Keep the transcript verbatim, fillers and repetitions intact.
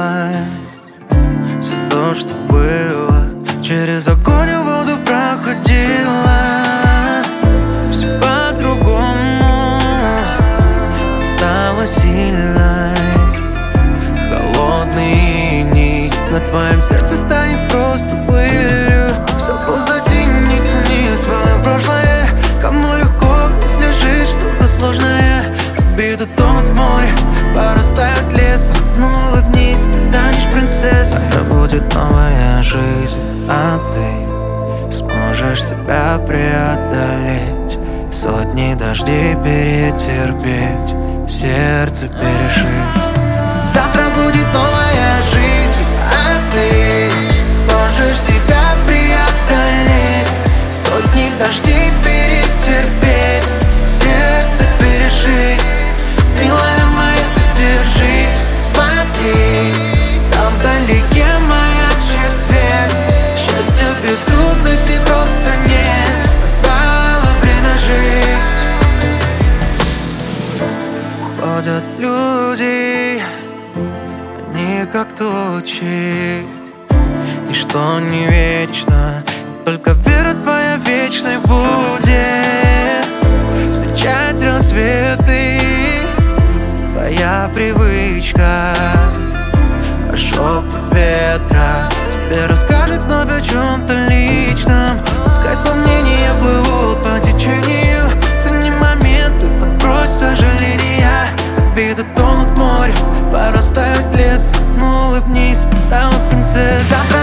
Все то, что было, через огонь и воду проходило. Все по-другому, ты стала сильной. Холодный нить на твоем сердце станет просто пылью. Все позади, не тяни свое прошлое. Кому легко, если жить что-то сложное. Обиды тонут в море, порастают лесом. Ну улыбнись, ты станешь принцессой. Это будет новая жизнь, а ты сможешь себя преодолеть. Сотни дождей перетерпеть, сердце перешить. Завтра будет новая жизнь, а ты сможешь себя преодолеть. Сотни дождей перетерпеть, сердце перешить. Милая моя, ты держись, смотри, там вдалеке маячит свет. Счастья без трудностей просто нет, настало время жить. Уходят люди, они как тучи, и что не вечно, только вера твоя вечной будет. Встречать рассветы — твоя привычка, а шепот ветра тебе расскажет вновь о чем-то личном. Пускай сомнения плывут по течению, цени моменты, подбрось сожаления. Обиды тонут в море, порастают лес. Ну улыбнись, ты стала принцессой. Завтра